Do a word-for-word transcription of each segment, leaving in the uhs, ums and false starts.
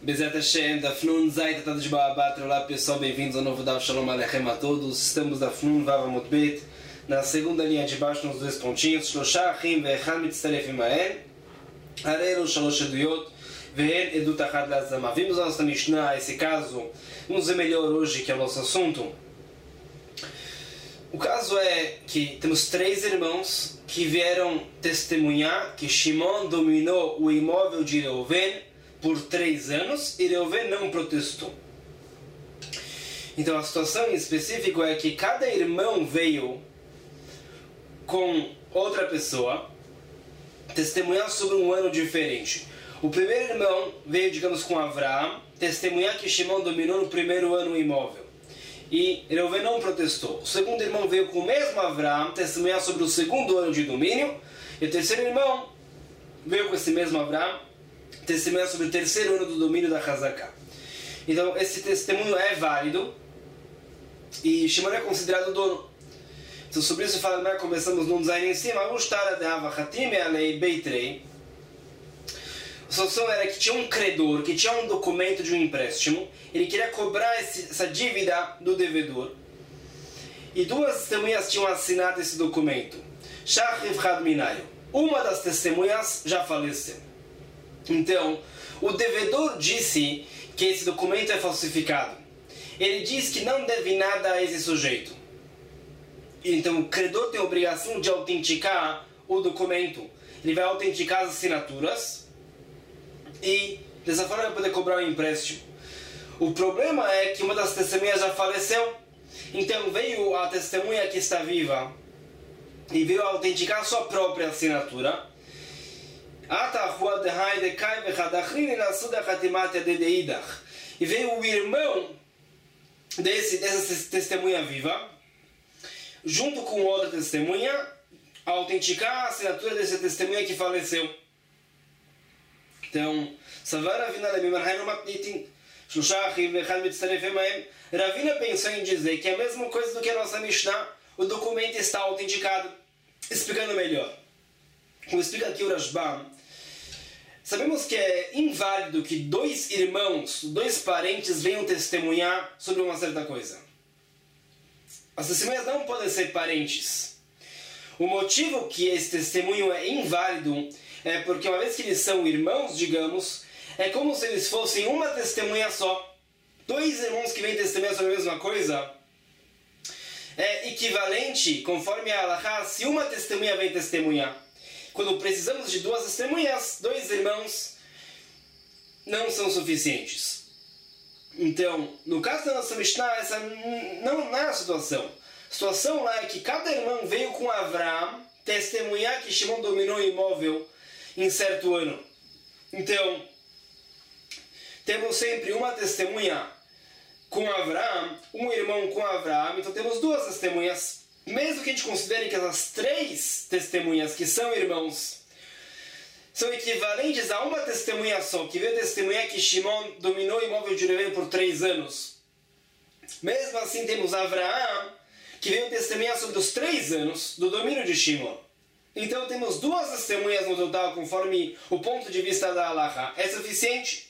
Bezat Hashem, da Fnun Zayt, Tata de Baabat, olá pessoal, bem-vindos ao novo Dav Shalom Aleichem a todos. Estamos da Fnun Vav Amud Bet, na segunda linha de baixo, nos dois pontinhos, Shlosha Achim ve'echad mitzaref imahen, Harelu Shalosh Eduyot, ve'en edut achad le'azama. Vimos a nossa Mishnah, esse caso, vamos ver melhor hoje, que é o nosso assunto. O caso é que temos três irmãos que vieram testemunhar que Shimon dominou o imóvel de Reuven por três anos e Reuven não protestou. Então a situação em específico é que cada irmão veio com outra pessoa testemunhar sobre um ano diferente. O primeiro irmão veio, digamos, com Avraham, testemunhar que Shimon dominou no primeiro ano o imóvel. E Reuven não protestou. O segundo irmão veio com o mesmo Avraham testemunhar sobre o segundo ano de domínio. E o terceiro irmão veio com esse mesmo Avraham testemunhar sobre o terceiro ano do domínio da Hazaká. Então esse testemunho é válido e Shimon é considerado dono. Então sobre isso fala, né, começamos num design em cima. A situação era que tinha um credor, que tinha um documento de um empréstimo, ele queria cobrar esse, essa dívida do devedor, e duas testemunhas tinham assinado esse documento. Uma das testemunhas já faleceu. Então, o devedor disse que esse documento é falsificado. Ele diz que não deve nada a esse sujeito. Então, o credor tem a obrigação de autenticar o documento. Ele vai autenticar as assinaturas e dessa forma vai poder cobrar o empréstimo. O problema é que uma das testemunhas já faleceu. Então veio a testemunha que está viva e veio autenticar a sua própria assinatura. E veio o irmão desse, dessa testemunha viva junto com outra testemunha a autenticar a assinatura dessa testemunha que faleceu. Então, Ravina pensou em dizer que é a mesma coisa do que a nossa Mishnah, o documento está autenticado. Explicando melhor, como explica aqui o Rashbam, sabemos que é inválido que dois irmãos, dois parentes venham testemunhar sobre uma certa coisa. As testemunhas não podem ser parentes. O motivo que esse testemunho é inválido é porque uma vez que eles são irmãos, digamos, é como se eles fossem uma testemunha só. Dois irmãos que vêm testemunhar sobre a mesma coisa é equivalente, conforme a Halachá, se uma testemunha vem testemunhar. Quando precisamos de duas testemunhas, dois irmãos não são suficientes. Então, no caso da nossa Mishnah, essa não, não é a situação. A situação lá é que cada irmão veio com Avraham testemunhar que Shimon dominou o imóvel em certo ano. Então, temos sempre uma testemunha com Avraham, um irmão com Avraham, então temos duas testemunhas. Mesmo que a gente considere que essas três testemunhas que são irmãos são equivalentes a uma testemunha só, que veio testemunhar que Shimon dominou o imóvel de Reuven por três anos. Mesmo assim temos Avraham, que veio testemunhar sobre os três anos do domínio de Shimon. Então temos duas testemunhas no total, conforme o ponto de vista da Halachá. É suficiente?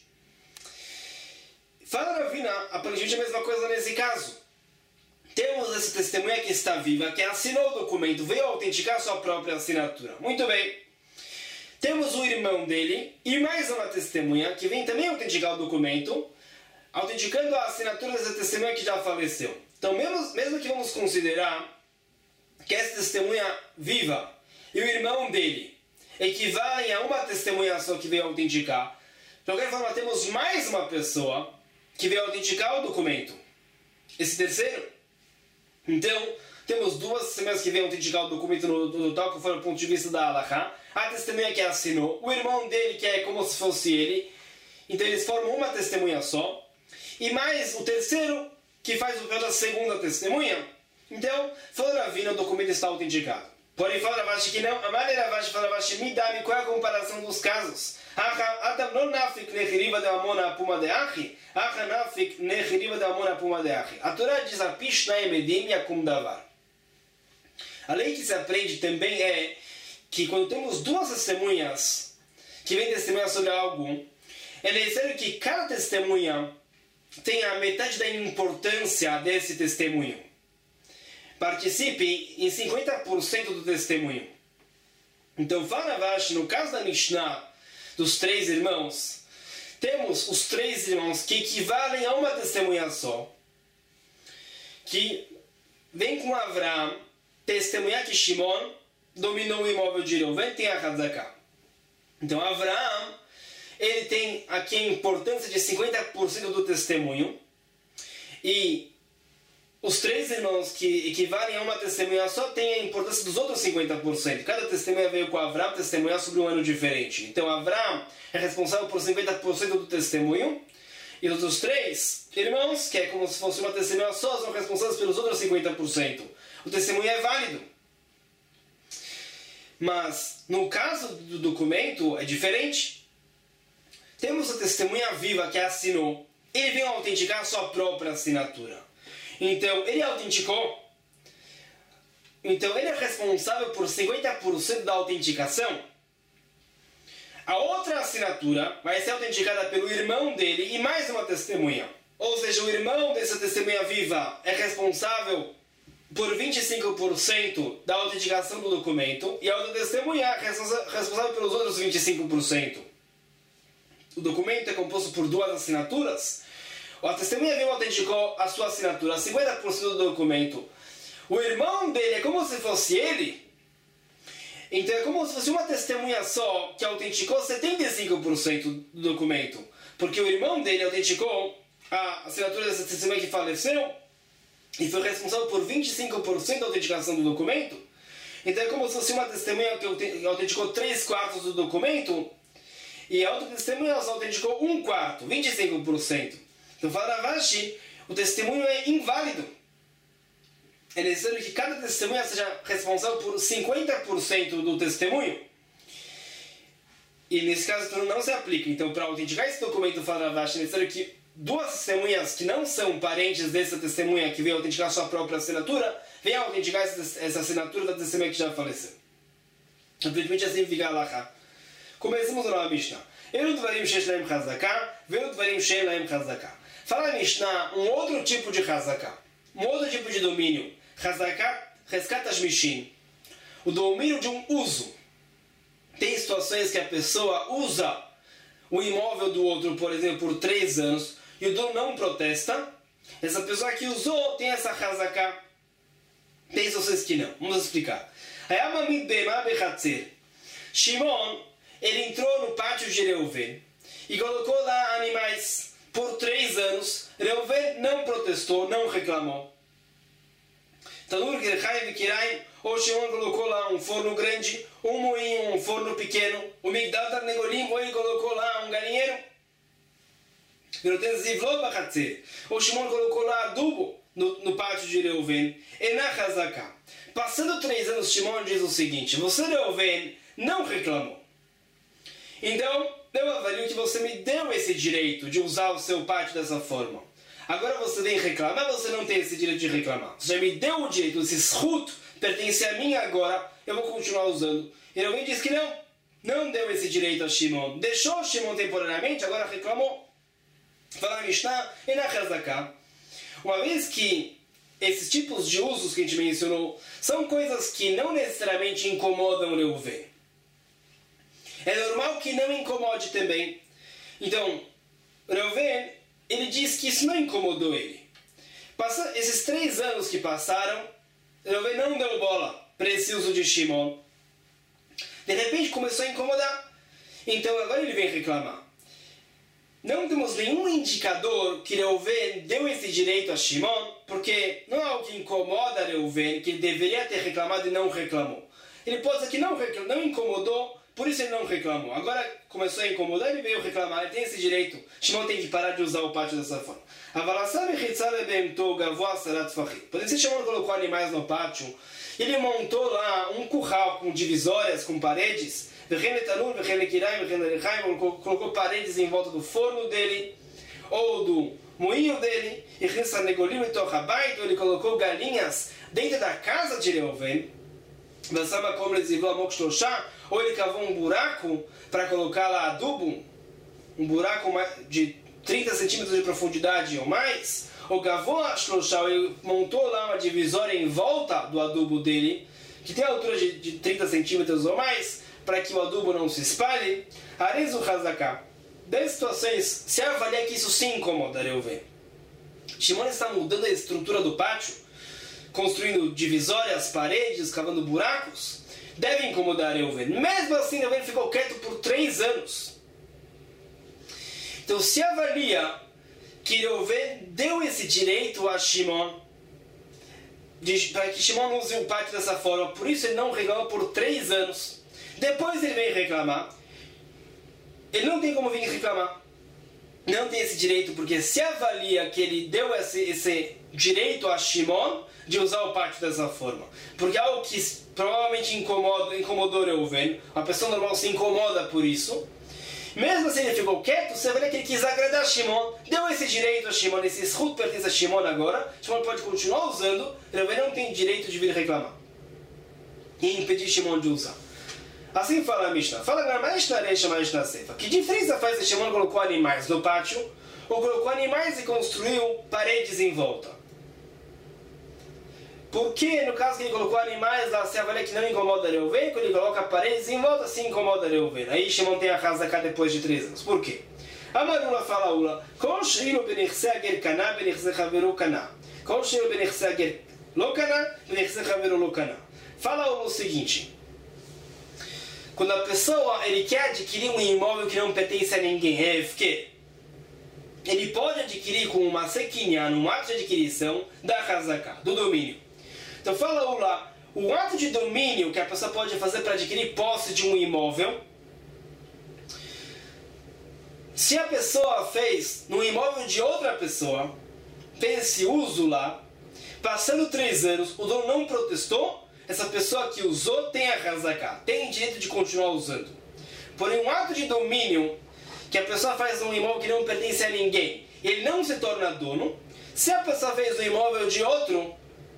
Fala Ravina, aparentemente a mesma coisa nesse caso. Temos essa testemunha que está viva, que assinou o documento, veio autenticar sua própria assinatura. Muito bem. Temos o irmão dele e mais uma testemunha que vem também autenticar o documento, autenticando a assinatura dessa testemunha que já faleceu. Então, mesmo, mesmo que vamos considerar que essa testemunha viva e o irmão dele equivalem a uma testemunha só que veio autenticar, de qualquer forma, temos mais uma pessoa que veio autenticar o documento. Esse terceiro. Então, temos duas testemunhas que veio autenticar o documento no total, conforme o ponto de vista da Halachá. A testemunha que assinou, o irmão dele, que é como se fosse ele. Então, eles formam uma testemunha só. E mais o terceiro, que faz o papel da segunda testemunha. Então, fala Ravina, o documento está autenticado. Porém, fala Ravashi que não. A maneira Ravashi fala Ravashi, me dá-me qual é a comparação dos casos. Adam não nafik nechiriva de amona puma de achi. Acha nafik nechiriva de amona puma de achi. A Torá diz a pishna emedim yakum davar. A lei que se aprende também é que quando temos duas testemunhas que vêm testemunhar sobre algo, é necessário que cada testemunha tenha a metade da importância desse testemunho. Participe em cinquenta por cento do testemunho. Então, fala Ravashi, no caso da Mishnah dos três irmãos, temos os três irmãos que equivalem a uma testemunha só, que vem com Avraham testemunhar que Shimon dominou o imóvel de Reuven, tem a Hazaká. Então, Avraham, ele tem aqui a importância de cinquenta por cento do testemunho, e os três irmãos que equivalem a uma testemunha só têm a importância dos outros cinquenta por cento. Cada testemunha veio com Avraham testemunhar sobre um ano diferente. Então, Avraham é responsável por cinquenta por cento do testemunho, e os outros três irmãos, que é como se fosse uma testemunha só, são responsáveis pelos outros cinquenta por cento. O testemunho é válido. Mas, no caso do documento, é diferente. Temos a testemunha viva que assinou. Ele veio autenticar a sua própria assinatura. Então, ele autenticou. Então, ele é responsável por cinquenta por cento da autenticação. A outra assinatura vai ser autenticada pelo irmão dele e mais uma testemunha. Ou seja, o irmão dessa testemunha viva é responsável por vinte e cinco por cento da autenticação do documento e a outra testemunha é responsável pelos outros vinte e cinco por cento. O documento é composto por duas assinaturas. A testemunha viva autenticou a sua assinatura, cinquenta por cento do documento. O irmão dele é como se fosse ele. Então é como se fosse uma testemunha só que autenticou setenta e cinco por cento do documento. Porque o irmão dele autenticou a assinatura dessa testemunha que faleceu e foi responsável por vinte e cinco por cento da autenticação do documento. Então é como se fosse uma testemunha que autenticou três quartos do documento e a outra testemunha só autenticou um quarto, vinte e cinco por cento. Então fala Ravashi, o testemunho é inválido. É necessário que cada testemunha seja responsável por cinquenta por cento do testemunho. E nesse caso tudo não se aplica. Então, para autenticar esse documento, fala Ravashi, é necessário que duas testemunhas que não são parentes dessa testemunha que veio autenticar sua própria assinatura, venham autenticar essa assinatura da testemunha que já faleceu. Aparentemente assim fica Alahá. Começamos a Mishnah. Elu dvarim shesh lahem chazaká, velu dvarim she'en lahem chazaká. Fala a Mishnah um outro tipo de chazaká, um outro tipo de domínio. Chazaká, reskat hashmishin. O domínio de um uso. Tem situações que a pessoa usa o imóvel do outro, por exemplo, por três anos, e o dono não protesta. Essa pessoa que usou tem essa chazaká. Tem situações que não. Vamos explicar. Shimon, ele entrou no pátio de Reuven e colocou lá animais por três anos. Reuven não protestou, não reclamou. Tanur Gerchaim Vikiraim, ou Shimon colocou lá um forno grande, um moinho, um forno pequeno, o Migdal Tarnegolim, ou ele colocou lá um galinheiro. Ou Shimon colocou lá adubo no, no pátio de Reuven. Enachazaká. Passando três anos, Shimon diz o seguinte: você, Reuven, não reclamou. Então, eu avalio que você me deu esse direito de usar o seu pátio dessa forma. Agora você vem reclamar, você não tem esse direito de reclamar. Você já me deu o direito, esse shut pertence a mim agora, eu vou continuar usando. E alguém diz que não, não deu esse direito a Shimon. Deixou Shimon temporariamente, agora reclamou. Fala Mishnah, e na Chazaká. Uma vez que esses tipos de usos que a gente mencionou são coisas que não necessariamente incomodam o Reuven. É normal que não incomode também. Então, Reuven, ele diz que isso não incomodou ele. Passa, esses três anos que passaram, Reuven não deu bola para esse uso de Shimon. De repente começou a incomodar. Então agora ele vem reclamar. Não temos nenhum indicador que Reuven deu esse direito a Shimon, porque não é algo que incomoda Reuven, que ele deveria ter reclamado e não reclamou. Ele pode dizer que não, não incomodou, por isso ele não reclamou. Agora começou a incomodar, ele veio reclamar, ele tem esse direito. Shimon tem que parar de usar o pátio dessa forma. Pode ser que Shimon colocou animais no pátio, ele montou lá um curral com divisórias, com paredes, colocou paredes em volta do forno dele, ou do moinho dele, ele colocou galinhas dentro da casa de Reuven, ou ele cavou um buraco para colocar lá adubo, um buraco de trinta centímetros de profundidade ou mais, o Gavoa Shloshah, ele montou lá uma divisória em volta do adubo dele, que tem a altura de, de trinta centímetros ou mais, para que o adubo não se espalhe. Arezu Hazaká. dez situações, se avalia que isso sim incomoda Reuven. Shimon está mudando a estrutura do pátio, construindo divisórias, paredes, cavando buracos, deve incomodar Reuven. Mesmo assim, Reuven ficou quieto por três anos. Então, se avalia que Reuven deu esse direito a Shimon, para que Shimon use o pátio dessa forma, por isso ele não reclama por três anos. Depois ele vem reclamar. Ele não tem como vir reclamar. Não tem esse direito, porque se avalia que ele deu esse, esse direito a Shimon de usar o pátio dessa forma. Porque algo que provavelmente incomoda, incomodou Reuven, uma pessoa normal se incomoda por isso. Mesmo assim ele ficou quieto, você avalia que ele quis agradar Shimon, deu esse direito a Shimon, esse escudo pertence a Shimon agora, Shimon pode continuar usando, Reuven não tem direito de vir reclamar. E impedir Shimon de usar. Assim fala a Mishnah. Fala agora mais na Reisha, mais na Seifa. Que diferença faz se Shimon colocou animais no pátio ou colocou animais e construiu paredes em volta? Porque no caso que ele colocou animais lá, se avalia que não incomoda Reuven, quando ele coloca paredes em volta, sim incomoda Reuven. Aí Shimon tem a casa cá depois de três anos. Por quê? Amarula fala Ula. Kol sheiro benichse ager kana, benichse chaveru kana. Kol sheiro benichse ager lo kana, benichse chaveru lo kana. Fala Ula o seguinte. Quando a pessoa ele quer adquirir um imóvel que não pertence a ninguém, é que ele pode adquirir com uma sequinha, um ato de adquisição da Hazaká, do domínio. Então fala lá, o ato de domínio que a pessoa pode fazer para adquirir posse de um imóvel, se a pessoa fez no imóvel de outra pessoa, fez esse uso lá, passando três anos, o dono não protestou, essa pessoa que usou tem a Hazaká, tem direito de continuar usando. Porém, um ato de domínio que a pessoa faz num imóvel que não pertence a ninguém, ele não se torna dono. Se a pessoa fez no imóvel de outro,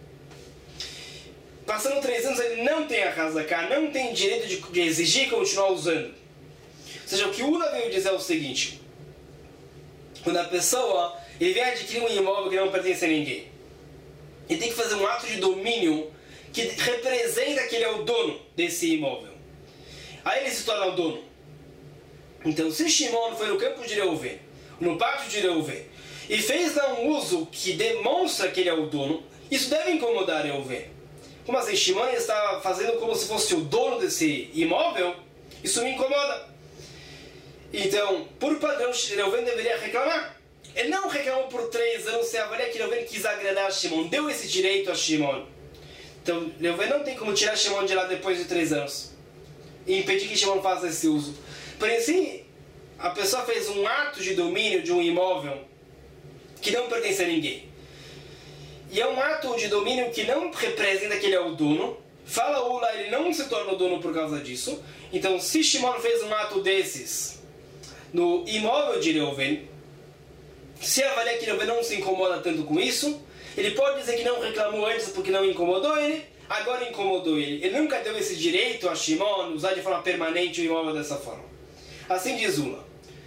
passando três anos, ele não tem a Hazaká, não tem direito de, de exigir continuar usando. Ou seja, o que o Ula veio dizer é o seguinte: quando a pessoa ele vem adquirir um imóvel que não pertence a ninguém, ele tem que fazer um ato de domínio que representa que ele é o dono desse imóvel. Aí ele se torna o dono. Então, se Shimon foi no campo de Reuven, no pátio de Reuven, e fez lá um uso que demonstra que ele é o dono, isso deve incomodar Reuven. Como assim? Shimon está fazendo como se fosse o dono desse imóvel? Isso me incomoda. Então, por padrão, Reuven deveria reclamar. Ele não reclamou por três anos, se avalia que Reuven quis agradar Shimon, deu esse direito a Shimon. Então, Reuven não tem como tirar Shimon de lá depois de três anos e impedir que Shimon faça esse uso. Porém, se a pessoa fez um ato de domínio de um imóvel que não pertence a ninguém, e é um ato de domínio que não representa que ele é o dono, fala o Ula, ele não se torna o dono por causa disso. Então, se Shimon fez um ato desses no imóvel de Reuven, se avalia que Reuven não se incomoda tanto com isso, ele pode dizer que não reclamou antes porque não incomodou ele, agora incomodou ele. Ele nunca deu esse direito a Shimon usar de forma permanente o imóvel dessa forma. Assim diz Ula.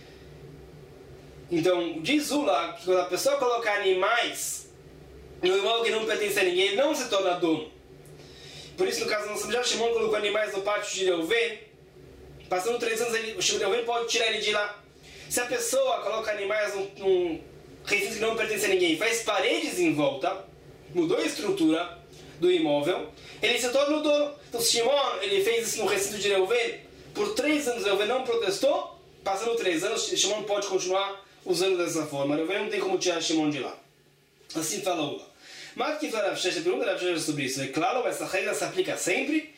Então, diz Ula que quando a pessoa colocar animais no imóvel que não pertence a ninguém, ele não se torna dono. Por isso, no caso, nós já Shimon colocou animais no pátio de Reuven, passando três anos, ele, o Reuven pode tirar ele de lá. Se a pessoa coloca animais num, num recinto que não pertence a ninguém, faz paredes em volta, mudou a estrutura do imóvel, ele se torna o dono. Então, Shimon, ele fez isso no recinto de Reuven, por três anos Reuven não protestou, passando três anos, Shimon pode continuar usando dessa forma. Reuven não tem como tirar Shimon de lá. Assim fala o Ula. Mas que fala a pergunta da Rav sobre isso. É claro, essa regra se aplica sempre.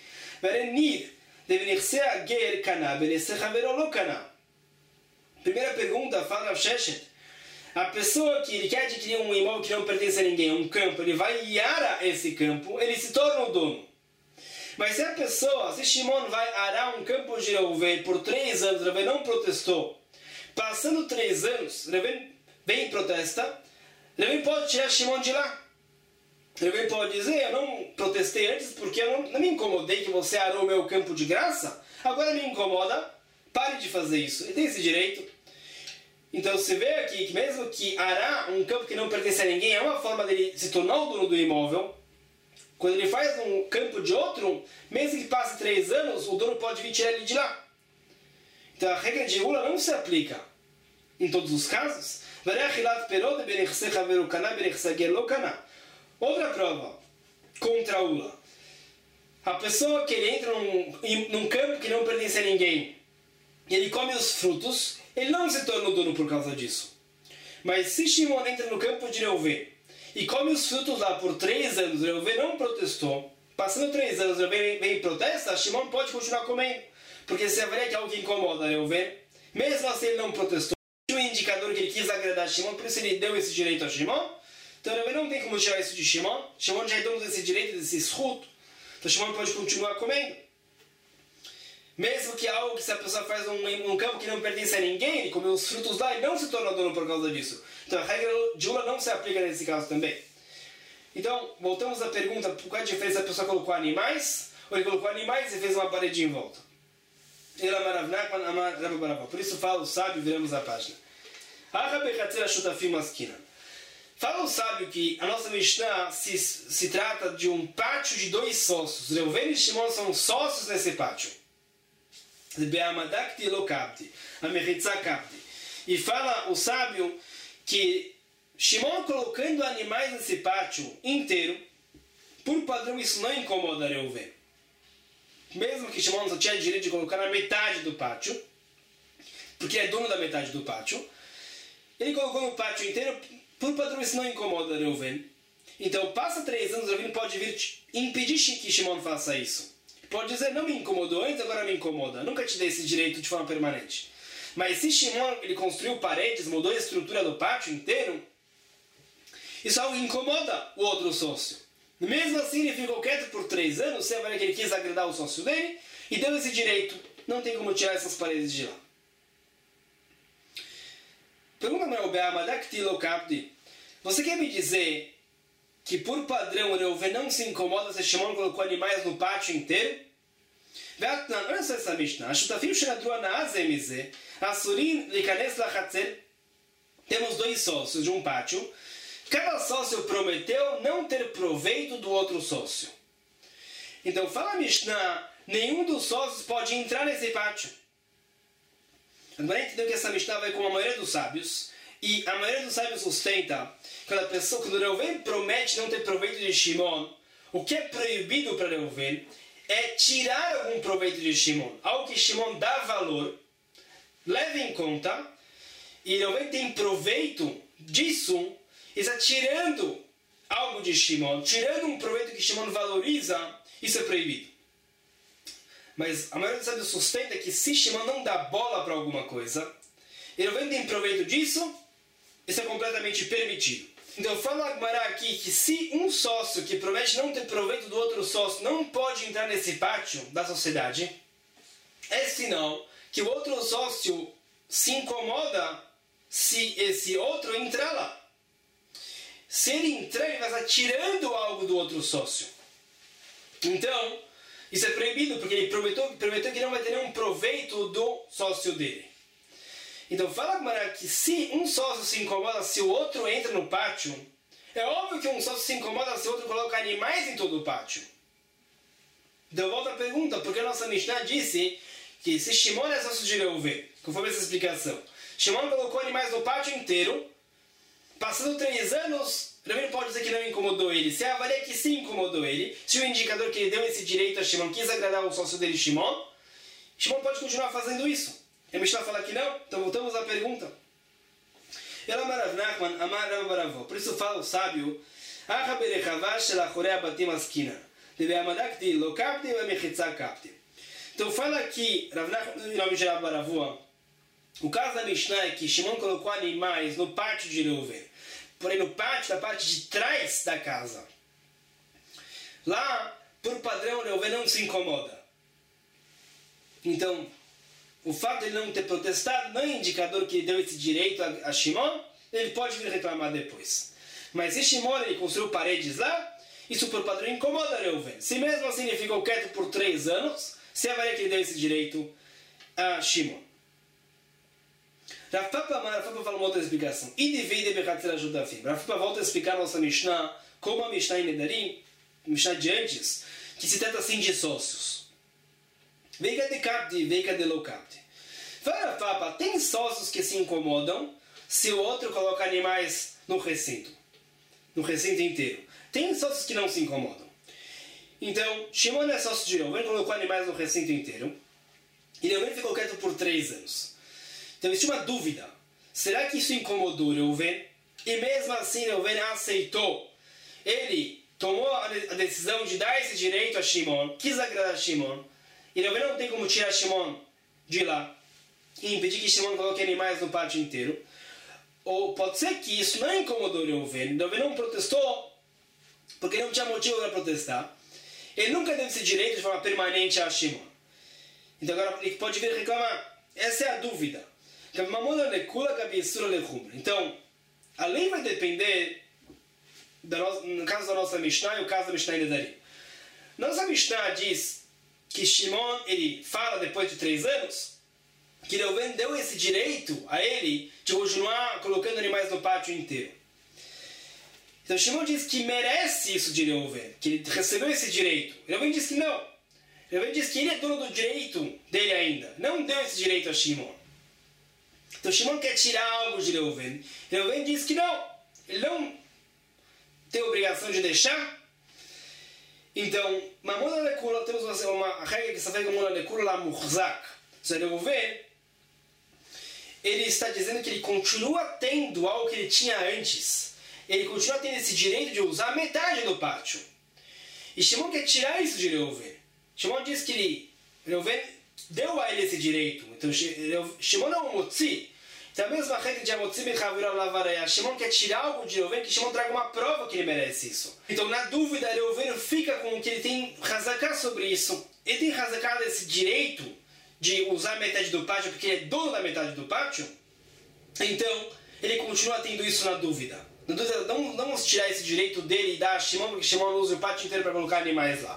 Primeira pergunta, fala Rav Sheshet. A pessoa que ele quer adquirir um imóvel que não pertence a ninguém, um campo, ele vai iara esse campo, ele se torna o dono. Mas se a pessoa, se Shimon vai arar um campo de Reuven por três anos, Reuven não protestou, passando três anos, Reuven vem e protesta, Reuven pode tirar Shimon de lá. Reuven pode dizer, eu não protestei antes porque eu não, não me incomodei que você arou o meu campo de graça, agora me incomoda, pare de fazer isso. Ele tem esse direito. Então se vê aqui que mesmo que arar um campo que não pertence a ninguém é uma forma dele se tornar o dono do imóvel. Quando ele faz um campo de outro, mesmo que passe três anos, o dono pode vir tirar ele de lá. Então a regra de Ula não se aplica em todos os casos. Outra prova contra a Ula. A pessoa que ele entra num, num campo que não pertence a ninguém, ele come os frutos, ele não se torna o dono por causa disso. Mas se Shimon entra no campo de Reuven e come os frutos lá por três anos, Reuven não protestou, passando três anos Reuven vem e protesta, Shimon pode continuar comendo. Porque se avalia que é algo que incomoda Reuven, mesmo assim ele não protestou, tinha um indicador que ele quis agradar Shimon, por isso ele deu esse direito a Shimon. Então Reuven não tem como tirar isso de Shimon, Shimon já é dono desse direito, desse escudo, então Shimon pode continuar comendo. Mesmo que algo que se a pessoa faz num, num campo que não pertence a ninguém, ele comeu os frutos lá e não se torna dono por causa disso. Então a regra de Ula não se aplica nesse caso também. Então, voltamos à pergunta, qual é a diferença se a pessoa colocou animais, ou ele colocou animais e fez uma parede em volta? Por isso fala o sábio, viramos a página. Fala o sábio que a nossa Mishnah se, se trata de um pátio de dois sócios. Reuven e Shimon são sócios nesse pátio. E fala o sábio que Shimon colocando animais nesse pátio inteiro, por padrão isso não incomoda Reuven. Mesmo que Shimon só tinha direito de colocar na metade do pátio, porque é dono da metade do pátio, ele colocou no pátio inteiro, por padrão isso não incomoda Reuven. Então passa três anos, Reuven pode vir impedir que Shimon faça isso. Pode dizer, não me incomodou antes, agora me incomoda. Nunca te dei esse direito de forma permanente. Mas se Shimon ele construiu paredes, mudou a estrutura do pátio inteiro, isso algo incomoda o outro sócio. Mesmo assim, ele ficou quieto por três anos, você vai que ele quis agradar o sócio dele, e deu esse direito. Não tem como tirar essas paredes de lá. Pergunta para o Be'amadakti. Você quer me dizer que por padrão o Reuven não se incomoda se Shimon colocou animais no pátio inteiro? Olha só essa Mishnah. Temos dois sócios de um pátio. Cada sócio prometeu não ter proveito do outro sócio. Então fala a Mishnah, nenhum dos sócios pode entrar nesse pátio. Agora entendeu que essa Mishnah vai com a maioria dos sábios, e a maioria dos sábios sustenta quando a pessoa, quando Reuven promete não ter proveito de Shimon, o que é proibido para Reuven é tirar algum proveito de Shimon, algo que Shimon dá valor, leva em conta, e Reuven tem proveito disso, está tirando algo de Shimon, tirando um proveito que Shimon valoriza, isso é proibido. Mas a maioria dos sábios sustenta que se Shimon não dá bola para alguma coisa, e Reuven tem proveito disso, isso é completamente permitido. Então fala a Gemara aqui que se um sócio que promete não ter proveito do outro sócio não pode entrar nesse pátio da sociedade, é sinal que o outro sócio se incomoda se esse outro entrar lá. Se ele entrar, ele vai estar tirando algo do outro sócio. Então, isso é proibido, porque ele prometeu, prometeu que não vai ter nenhum proveito do sócio dele. Então fala Gemara que se um sócio se incomoda se o outro entra no pátio, é óbvio que um sócio se incomoda se o outro coloca animais em todo o pátio. Então volta a pergunta, porque a nossa Mishnah disse que se Shimon é sócio de Reuven, conforme essa explicação, Shimon colocou animais no pátio inteiro, passando três anos, Reuven pode dizer que não incomodou ele. Se avalia que sim incomodou ele, se o indicador que ele deu esse direito a Shimon quis agradar o sócio dele, Shimon, Shimon pode continuar fazendo isso. A Mishnah fala que não, então voltamos à pergunta. Por isso fala o sábio, então fala aqui, o caso da Mishnah é que Shimon colocou animais no pátio de Reuven, porém no pátio da parte de trás da casa. Lá, por padrão, Reuven não se incomoda. Então, o fato de ele não ter protestado não é indicador que ele deu esse direito a, a Shimon, ele pode vir reclamar depois. Mas se Shimon ele construiu paredes lá, isso por padrão incomoda Reuven. Se mesmo assim ele ficou quieto por três anos, se avalia que ele deu esse direito a Shimon. Rav Papa fala uma outra explicação. E divide Bechatzera Shutafim. Rav Papa volta a explicar a nossa Mishnah, como a Mishnah em Nedarim, Mishnah de antes, que se trata assim de sócios. Veiga de capti, veiga de lo capti. Fala Rav Papa, tem sócios que se incomodam se o outro coloca animais no recinto. No recinto inteiro. Tem sócios que não se incomodam. Então, Shimon é sócio de Reuven, colocou animais no recinto inteiro. E Reuven ficou quieto por três anos. Então existe uma dúvida. Será que isso incomodou Reuven? E mesmo assim Reuven aceitou. Ele tomou a decisão de dar esse direito a Shimon, quis agradar a Shimon. E Reuven não tem como tirar Shimon de lá e impedir que Shimon coloque animais no pátio inteiro. Ou pode ser que isso não incomodou Reuven. Reuven não protestou porque não tinha motivo para protestar. Ele nunca teve esse direito de forma permanente a Shimon. Então agora ele pode vir reclamar. Essa é a dúvida. Então, a lei vai depender, no caso da nossa Mishnah e o caso da Mishnah em Nedarim. Nossa Mishnah diz que Shimon, ele fala depois de três anos, que Reuven deu esse direito a ele de continuar colocando animais no pátio inteiro. Então Shimon diz que merece isso de Reuven, que ele recebeu esse direito. Reuven diz que não. Reuven diz que ele é dono do direito dele ainda. Não deu esse direito a Shimon. Então Shimon quer tirar algo de Reuven. Reuven diz que não. Ele não tem a obrigação de deixar. Então, Mamona Lekula, temos uma, uma regra que se chama Mamona Lekula la Murzak. Ou Reuven, ele está dizendo que ele continua tendo algo que ele tinha antes. Ele continua tendo esse direito de usar metade do pátio. E Shimon quer tirar isso de Reuven. Shimon diz que ele, Reuven deu a ele esse direito. Então Shimon é um motzi. Então a mesma regra de Amotzi Bechavira Lavareia. Shimon quer tirar algo de Reuven, que Shimon traga uma prova que ele merece isso. Então na dúvida, Reuven fica com o que ele tem razaká sobre isso. Ele tem razaká desse direito de usar metade do pátio, porque ele é dono da metade do pátio. Então ele continua tendo isso na dúvida. Na dúvida, não, não vamos tirar esse direito dele e dar a Shimon, porque Shimon usa o pátio inteiro para colocar animais lá.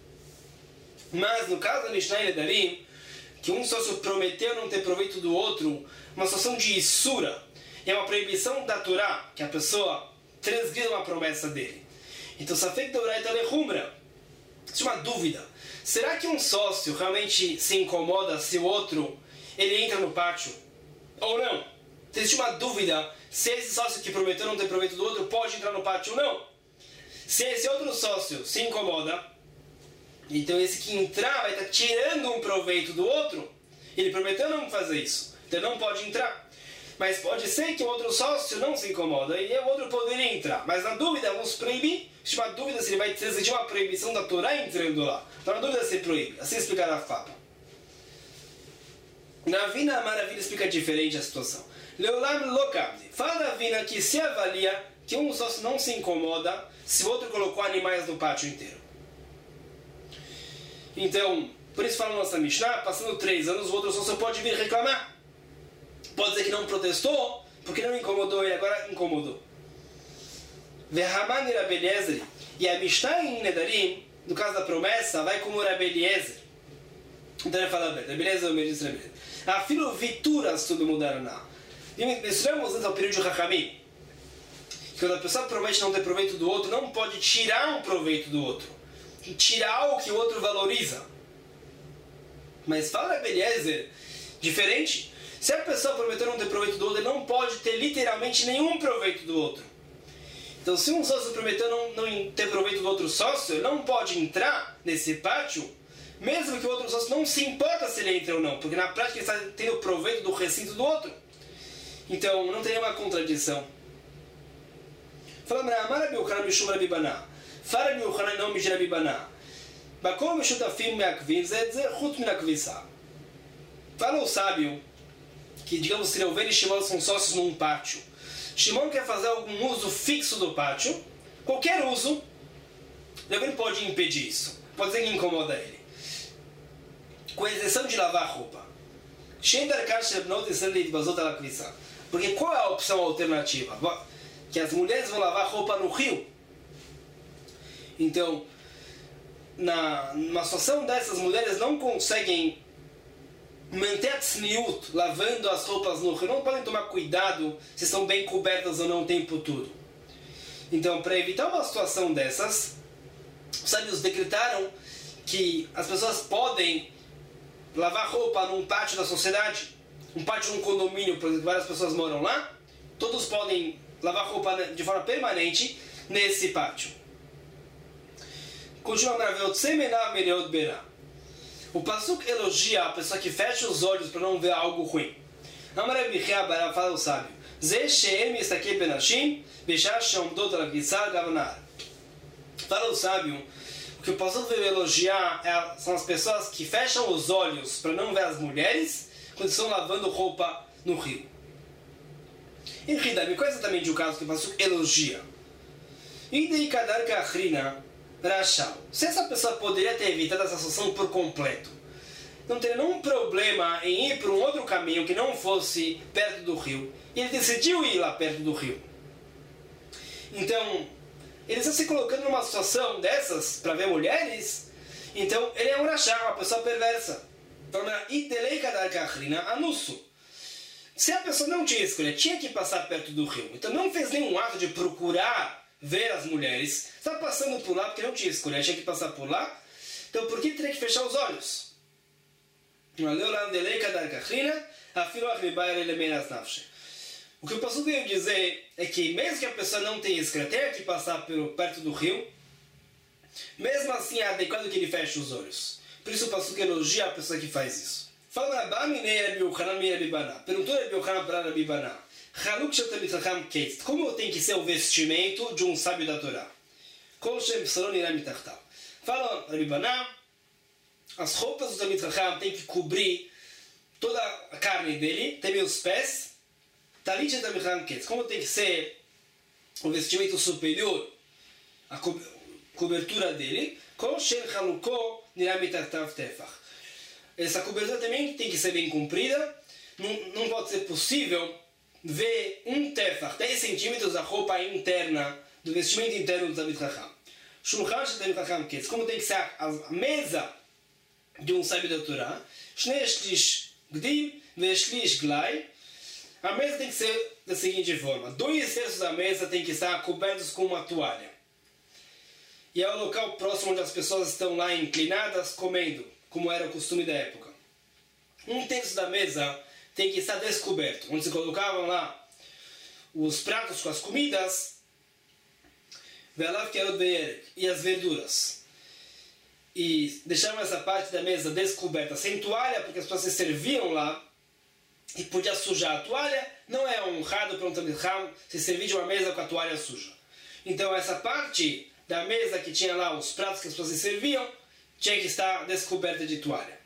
Mas no caso da Mishnah e Nedarim, que um sócio prometeu não ter proveito do outro, uma situação de Issura, é uma proibição da Torá, que a pessoa transgrida uma promessa dele. Então, Safek Doraita Lechumra, existe uma dúvida. Será que um sócio realmente se incomoda se o outro ele entra no pátio? Ou não? Então, existe uma dúvida se esse sócio que prometeu não ter proveito do outro pode entrar no pátio ou não. Se esse outro sócio se incomoda, então esse que entrar vai estar tirando um proveito do outro. Ele prometeu não fazer isso, então não pode entrar. Mas pode ser que o outro sócio não se incomoda e o outro poderia entrar. Mas na dúvida, vamos proibir. Existe uma dúvida se ele vai exigir uma proibição da Torá entrando lá. Então na dúvida se proíbe. Assim explicar a Fapa. Na Vina, a Maravilha explica diferente a situação. Leolam Lokabdi. Fala na Vina que se avalia que um sócio não se incomoda se o outro colocou animais no pátio inteiro. Então, por isso fala nossa Mishnah, passando três anos, o outro sócio pode vir reclamar. Pode dizer que não protestou, porque não incomodou ele, agora incomodou. Vehaman e Rabi Eliezer, e a Mishnah em Nedarim, no caso da promessa, vai como Rabi Eliezer. Então ele fala bem, Rabi Eliezer, me diz Rabi Eliezer. Afilo vituras tudo mudaram na. Mencionamos antes ao período de Rahamim. Quando a pessoa promete não ter proveito do outro, não pode tirar um proveito do outro. Tirar algo que o outro valoriza. Mas fala Rabi Eliezer, diferente. Se a pessoa prometeu não ter proveito do outro, ele não pode ter literalmente nenhum proveito do outro. Então se um sócio prometeu não, não ter proveito do outro sócio, ele não pode entrar nesse pátio, mesmo que o outro sócio não se importa se ele entra ou não, porque na prática ele está tendo proveito do recinto do outro. Então não teria uma contradição. Fala Amar Rabi Yochanan Mishum Rabi Baná. Fala Rabi Yochanan não Mishum Rabi Baná. Bakom Mishutafim Me'akvin Zed Zed Chut Min Akvisa. Fala o sábio que, digamos, se Reuven e Shimon são sócios num pátio. Shimon quer fazer algum uso fixo do pátio, qualquer uso, Reuven pode impedir isso. Pode ser que incomoda ele. Com exceção de lavar roupa. Porque qual é a opção alternativa? Que as mulheres vão lavar roupa no rio. Então, na, numa situação dessas, mulheres não conseguem manter a tzniut, lavando as roupas no rio, não podem tomar cuidado se estão bem cobertas ou não o tempo todo. Então, para evitar uma situação dessas, os sábios decretaram que as pessoas podem lavar roupa num pátio da sociedade, um pátio de um condomínio, por exemplo, várias pessoas moram lá, todos podem lavar roupa de forma permanente nesse pátio. Continua maravilhoso. O Pasuk elogia a pessoa que fecha os olhos para não ver algo ruim. Fala o sábio. Fala o sábio. O que o Pasuk veio elogiar é, são as pessoas que fecham os olhos para não ver as mulheres quando estão lavando roupa no rio. Em Hidami, qual é exatamente o caso que o Pasuk elogia? Se essa pessoa poderia ter evitado essa situação por completo, não teria nenhum problema em ir para um outro caminho que não fosse perto do rio, e ele decidiu ir lá perto do rio. Então, ele está se colocando numa situação dessas para ver mulheres, então ele é um rachá, uma pessoa perversa. Se a pessoa não tinha escolha, tinha que passar perto do rio, então não fez nenhum ato de procurar ver as mulheres, está passando por lá porque não tinha escolha, tinha que passar por lá, então por que teria que fechar os olhos? O que o pastor veio dizer é que mesmo que a pessoa não tenha escolha, tenha que passar por, perto do rio, mesmo assim é adequado que ele feche os olhos. Por isso o pastor elogia a pessoa que faz isso. Fala perguntou Rabi Yochanan para Rabi Baná, como tem que ser o vestimento de um sábio da Torá? Fala Rabi Baná, as roupas do Talmid Chacham tem que cobrir toda a carne dele, também os pés. Como tem que ser o vestimento superior, a co cobertura dele? Essa cobertura também tem que ser bem comprida. Não, não pode ser possível ver um tefach, dez centímetros da roupa interna, do vestimento interno do Talmid Chacham. Shulchan shel Talmid Chacham, como tem que ser a, a mesa de um sábio da Torá. Shnei shlish gdil ve shlish glai. A mesa tem que ser da seguinte forma: dois terços da mesa tem que estar cobertos com uma toalha. E é o local próximo onde as pessoas estão lá inclinadas comendo, como era o costume da época. Um terço da mesa tem que estar descoberto, onde se colocavam lá os pratos com as comidas, e as verduras. E deixavam essa parte da mesa descoberta, sem toalha, porque as pessoas se serviam lá e podia sujar a toalha. Não é honrado para um Talmid Chacham se servir de uma mesa com a toalha suja. Então essa parte da mesa que tinha lá os pratos que as pessoas se serviam tinha que estar descoberta de toalha.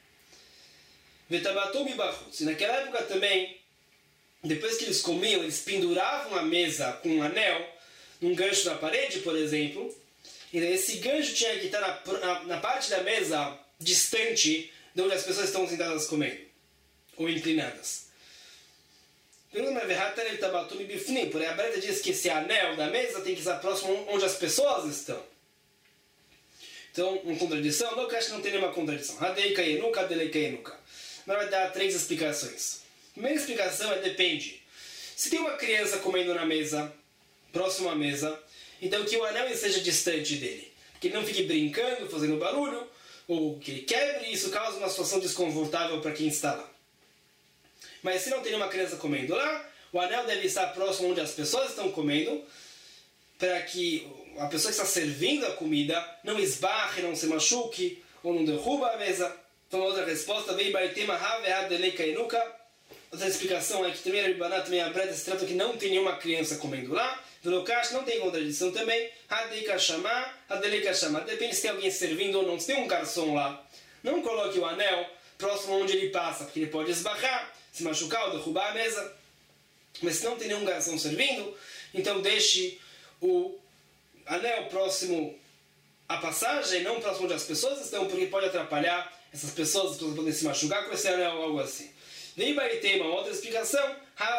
E naquela época também, depois que eles comiam, eles penduravam a mesa com um anel num gancho na parede, por exemplo. E esse gancho tinha que estar na, na, na parte da mesa distante de onde as pessoas estão sentadas comendo, ou inclinadas. Porém, a Breta diz que esse anel da mesa tem que estar próximo onde as pessoas estão. Então, uma contradição? Não, que acho que não tem nenhuma contradição. Mas vai dar três explicações. A primeira explicação é depende. Se tem uma criança comendo na mesa, próximo à mesa, então que o anel esteja distante dele. Que ele não fique brincando, fazendo barulho, ou que ele quebre, e isso causa uma situação desconfortável para quem está lá. Mas se não tem uma criança comendo lá, o anel deve estar próximo onde as pessoas estão comendo, para que a pessoa que está servindo a comida não esbarre, não se machuque, ou não derruba a mesa. Então, outra resposta, veio Baritema Havead Delei Kainuka. Outra explicação é que também a Ribaná, também a Breta, se trata que não tem nenhuma criança comendo lá. Velocash não tem contradição também. Hadei Kashama, Hadelei Kashama. Depende se tem alguém servindo ou não. Se tem um garçom lá, não coloque o anel próximo onde ele passa, porque ele pode esbarrar, se machucar ou derrubar a mesa. Mas se não tem nenhum garçom servindo, então deixe o anel próximo à passagem, não próximo onde as pessoas estão, porque pode atrapalhar essas pessoas, as pessoas podem se machucar com esse anel ou algo assim. Vem para ter uma outra explicação.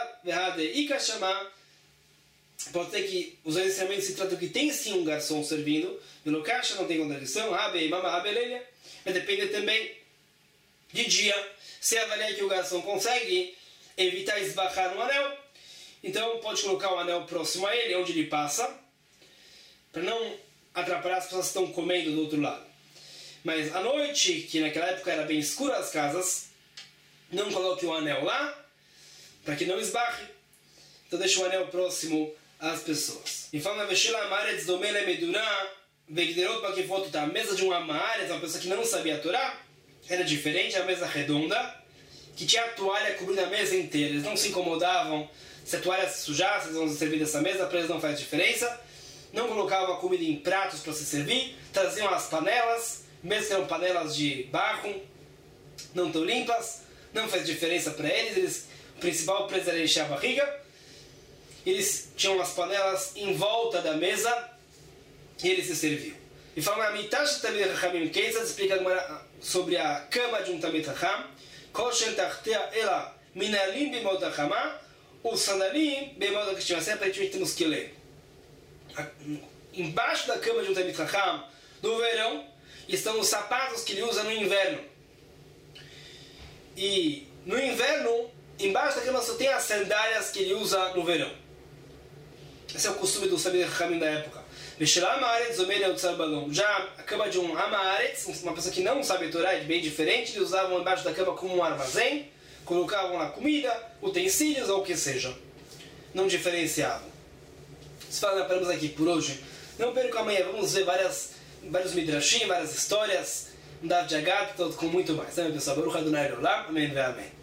Pode ser que os ensinamentos se tratam que tem sim um garçom servindo. Pelo caixa não tem contradição. Mas depende também de dia, se avaliar que o garçom consegue evitar esbarrar no anel, então pode colocar o anel próximo a ele, onde ele passa, para não atrapalhar as pessoas que estão comendo do outro lado. Mas à noite, que naquela época era bem escura as casas, não coloque o anel lá, para que não esbarre. Então deixa o anel próximo às pessoas. E fala na Veshila Amaretz Domele Medurá, Vegderot Bakifot, a mesa de um Amaretz, uma pessoa que não sabia a Torá, era diferente, a mesa redonda, que tinha a toalha cobrindo a mesa inteira. Eles não se incomodavam se a toalha se sujasse, eles vão se servir dessa mesa, para eles não faz diferença. Não colocavam a comida em pratos para se servir, traziam as panelas, mesmo que eram panelas de barro, não tão limpas, não faz diferença para eles, eles o principal para eles era encher a barriga. Eles tinham as panelas em volta da mesa e eles se serviam. E falando a Mitash Tamid Chachamim Keisad, explica sobre a cama de um Tamid Chacham, Kol Shen Tachtea Ela Minalim Bimod Chachama, o Sanalim Bimod Chacham. Assim aparentemente temos que ler. Embaixo da cama de um Tamid Chacham, no verão, estão os sapatos que ele usa no inverno. E no inverno, embaixo da cama só tem as sandálias que ele usa no verão. Esse é o costume do Tamid Chachamim da época. Já a cama de um Amaretz, uma pessoa que não sabe Torá, é bem diferente, eles usavam embaixo da cama como um armazém, colocavam lá comida, utensílios ou o que seja. Não diferenciavam. Se fala, paramos aqui por hoje. Não perca amanhã, vamos ver várias, vários midrashim, várias histórias, um Dav de Agat, com muito mais. Amém, pessoal? Baruch Adonai Olam. Amém, amém.